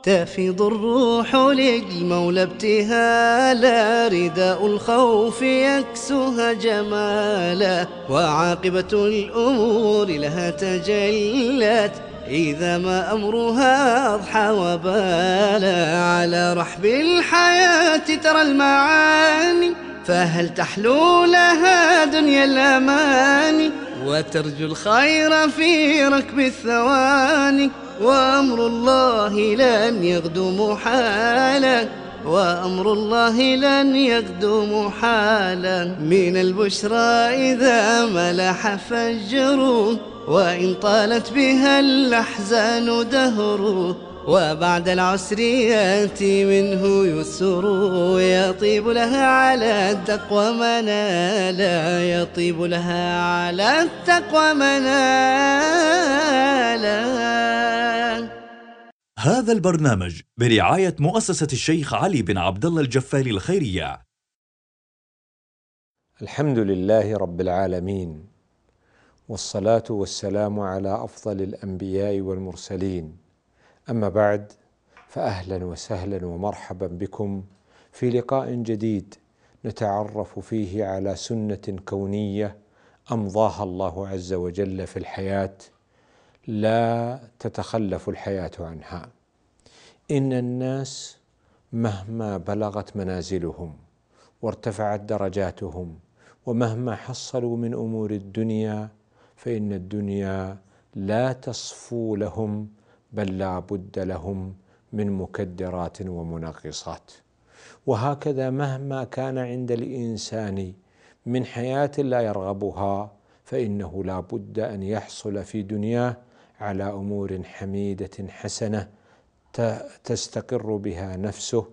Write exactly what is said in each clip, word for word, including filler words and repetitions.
تفيض الروح للمولى ابتهالا، رداء الخوف يكسوها جمالا، وعاقبة الأمور لها تجلت إذا ما أمرها أضحى وبالا. على رحب الحياة ترى المعاني، فهل تحلو لها دنيا الأماني، وترجو الخير في ركب الثواني، وأمر الله لن يغدو محالا، وأمر الله لن يغدو محالا. من البشرى إذا ملح فجر، وإن طالت بها الأحزان دهر، وبعد العسر يأتي منه يسر، يطيب لها على التقوى منالا، يطيب لها على التقوى منالا. هذا البرنامج برعاية مؤسسة الشيخ علي بن عبد الله الجفاري الخيرية. الحمد لله رب العالمين، والصلاة والسلام على أفضل الأنبياء والمرسلين. أما بعد، فأهلا وسهلا ومرحبا بكم في لقاء جديد نتعرف فيه على سنة كونية أمضاها الله عز وجل في الحياة لا تتخلف الحياة عنها. إن الناس مهما بلغت منازلهم وارتفعت درجاتهم ومهما حصلوا من أمور الدنيا، فإن الدنيا لا تصفو لهم، بل لا بد لهم من مكدرات ومنغصات. وهكذا مهما كان عند الإنسان من حياة لا يرغبها، فإنه لا بد أن يحصل في دنياه على أمور حميدة حسنة تستقر بها نفسه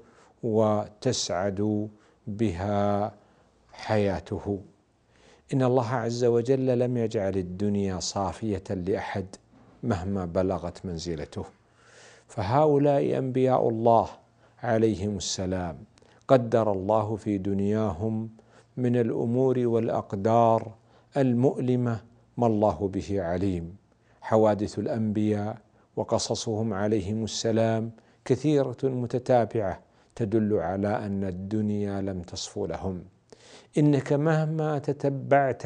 وتسعد بها حياته. إن الله عز وجل لم يجعل الدنيا صافية لأحد مهما بلغت منزلته، فهؤلاء أنبياء الله عليهم السلام قدر الله في دنياهم من الأمور والأقدار المؤلمة ما الله به عليم. حوادث الأنبياء وقصصهم عليهم السلام كثيرة متتابعة تدل على أن الدنيا لم تصفو لهم. إنك مهما تتبعت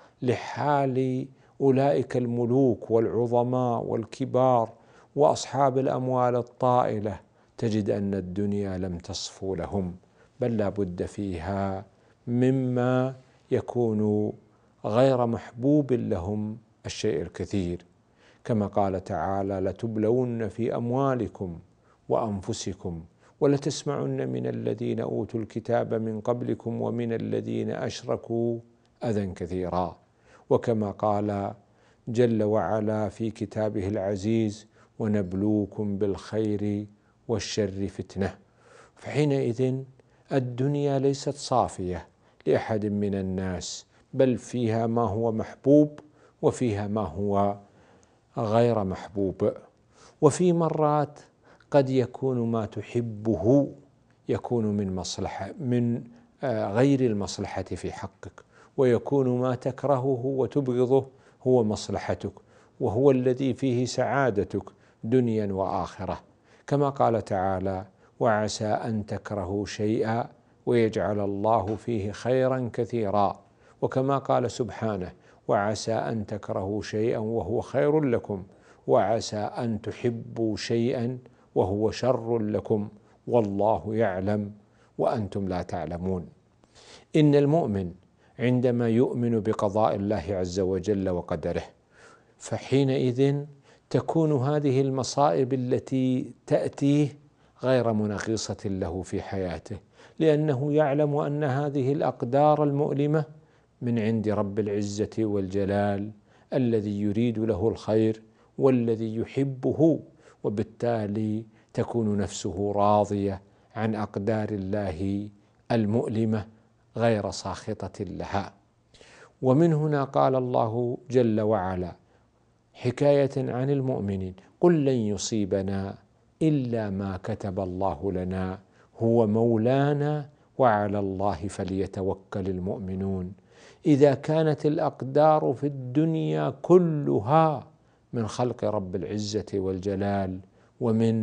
لحال أولئك الملوك والعظماء والكبار وأصحاب الأموال الطائلة، تجد أن الدنيا لم تصفو لهم، بل لا بد فيها مما يكون غير محبوب لهم الشيء الكثير، كما قال تعالى: لتبلون في أموالكم وأنفسكم ولتسمعن من الذين أوتوا الكتاب من قبلكم ومن الذين أشركوا أذى كثيرا. وكما قال جل وعلا في كتابه العزيز: ونبلوكم بالخير والشر فتنة. فحينئذ الدنيا ليست صافية لأحد من الناس، بل فيها ما هو محبوب وفيها ما هو غير محبوب. وفي مرات قد يكون ما تحبه يكون من مصلحة من غير المصلحة في حقك، ويكون ما تكرهه وتبغضه هو مصلحتك، وهو الذي فيه سعادتك دنيا وآخرة. كما قال تعالى: وعسى أن تكرهوا شيئا ويجعل الله فيه خيرا كثيرا. وكما قال سبحانه: وعسى أن تكرهوا شيئا وهو خير لكم، وعسى أن تحبوا شيئا وهو شر لكم، والله يعلم وأنتم لا تعلمون. إن المؤمن عندما يؤمن بقضاء الله عز وجل وقدره، فحينئذ تكون هذه المصائب التي تأتيه غير منغصة له في حياته، لأنه يعلم أن هذه الأقدار المؤلمة من عند رب العزة والجلال الذي يريد له الخير والذي يحبه، وبالتالي تكون نفسه راضية عن أقدار الله المؤلمة غير ساخطة لها. ومن هنا قال الله جل وعلا حكاية عن المؤمنين: قل لن يصيبنا إلا ما كتب الله لنا هو مولانا وعلى الله فليتوكل المؤمنون. إذا كانت الأقدار في الدنيا كلها من خلق رب العزة والجلال ومن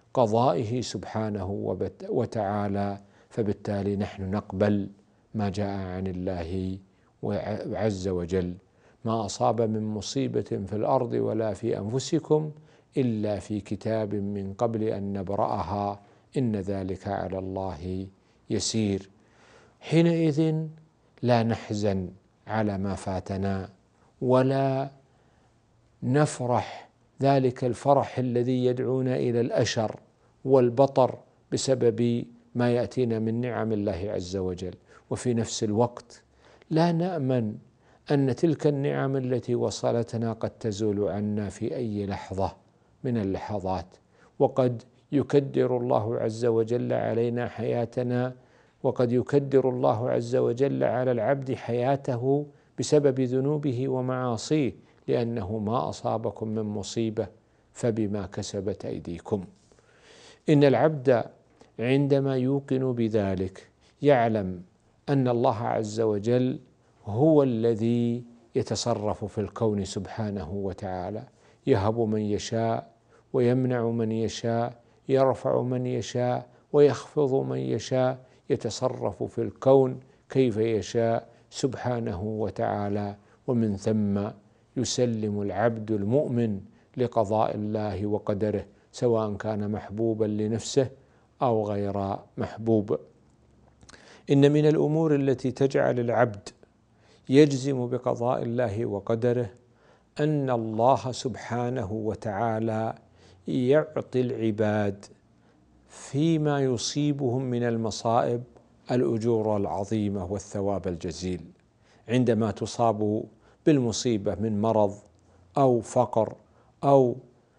قضائه سبحانه وتعالى، فبالتالي نحن نقبل ما جاء عن الله عز وجل. ما أصاب من مصيبة في الأرض ولا في أنفسكم إلا في كتاب من قبل أن نبرأها إن ذلك على الله يسير. حينئذ لا نحزن على ما فاتنا ولا نفرح ذلك الفرح الذي يدعونا إلى الأشر والبطر بسبب ما يأتينا من نعم الله عز وجل، وفي نفس الوقت لا نأمن أن تلك النعم التي وصلتنا قد تزول عنا في أي لحظة من اللحظات، وقد يكدر الله عز وجل علينا حياتنا، وقد يكدر الله عز وجل على العبد حياته بسبب ذنوبه ومعاصيه، لأنه ما أصابكم من مصيبة فبما كسبت أيديكم. إن العبد عندما يوقن بذلك يعلم أن الله عز وجل هو الذي يتصرف في الكون سبحانه وتعالى، يهب من يشاء ويمنع من يشاء، يرفع من يشاء ويخفض من يشاء، يتصرف في الكون كيف يشاء سبحانه وتعالى. ومن ثم يسلم العبد المؤمن لقضاء الله وقدره، سواء كان محبوبا لنفسه أو غير محبوب. إن من الأمور التي تجعل العبد يجزم بقضاء الله وقدره أن الله سبحانه وتعالى يعطي العباد فيما يصيبهم من المصائب الأجور العظيمة والثواب الجزيل. عندما تصاب بالمصيبة من مرض أو فقر أو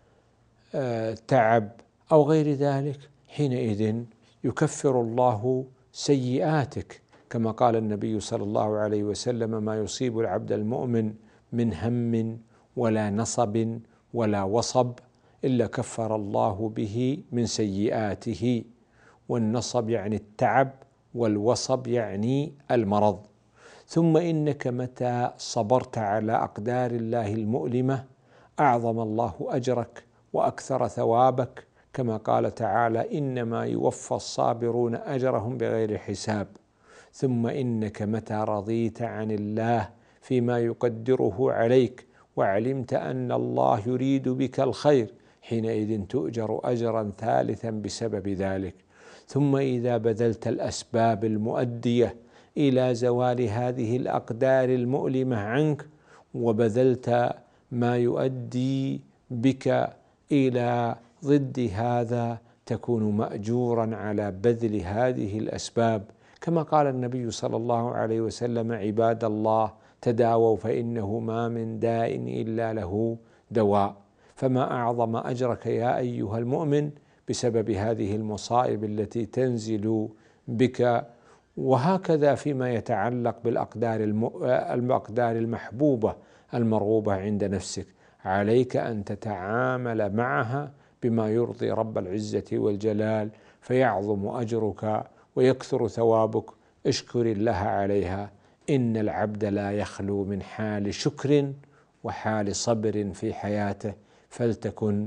تعب أو غير ذلك، حينئذ يكفر الله سيئاتك، كما قال النبي صلى الله عليه وسلم: ما يصيب العبد المؤمن من هم ولا نصب ولا وصب إلا كفر الله به من سيئاته. والنصب يعني التعب، والوصب يعني المرض. ثم إنك متى صبرت على أقدار الله المؤلمة أعظم الله أجرك وأكثر ثوابك، كما قال تعالى: إنما يوفى الصابرون أجرهم بغير حساب. ثم إنك متى رضيت عن الله فيما يقدره عليك وعلمت أن الله يريد بك الخير، حينئذ تؤجر أجرا ثالثا بسبب ذلك. ثم إذا بذلت الأسباب المؤدية إلى زوال هذه الأقدار المؤلمة عنك، وبذلت ما يؤدي بك إلى ضد هذا، تكون مأجورا على بذل هذه الأسباب، كما قال النبي صلى الله عليه وسلم: عباد الله تداووا فإنه ما من داء إلا له دواء. فما أعظم أجرك يا أيها المؤمن بسبب هذه المصائب التي تنزل بك. وهكذا فيما يتعلق بالأقدار الأقدار المحبوبة المرغوبة عند نفسك، عليك أن تتعامل معها بما يرضي رب العزة والجلال، فيعظم أجرك ويكثر ثوابك. اشكر الله عليها. إن العبد لا يخلو من حال شكر وحال صبر في حياته، فلتكن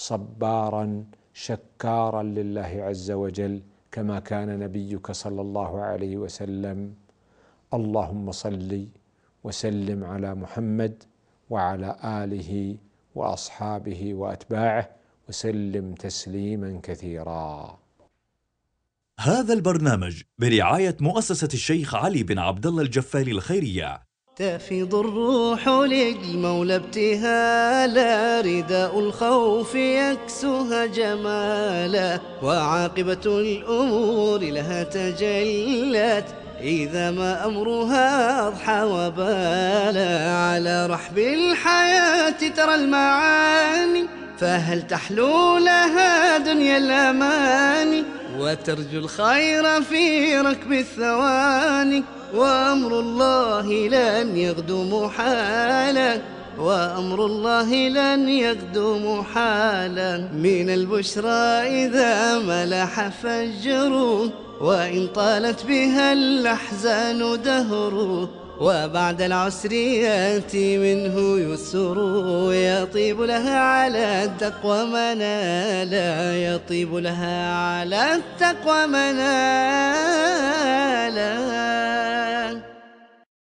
صبارا شكارا لله عز وجل، كما كان نبيك صلى الله عليه وسلم. اللهم صل وسلم على محمد وعلى آله وأصحابه وأتباعه وسلم تسليما كثيرا. هذا البرنامج برعاية مؤسسة الشيخ علي بن عبد الله الجفالي الخيرية. تفيض الروح للمولى ابتهالا، رداء الخوف يكسوها جمالا، وعاقبة الأمور لها تجلت إذا ما أمرها أضحى وبالا. على رحب الحياة ترى المعاني، فهل تحلو لها دنيا الأماني، وترجو الخير في ركب الثواني. وأمر الله لن يغدو محالا، وأمر الله لن يغدو محالا. من البشرى إذا ملح فجر، وإن طالت بها الأحزان دهر، وبعد العسر يأتي منه يسر، يطيب لها على التقوى منالا، يطيب لها على التقوى منالا.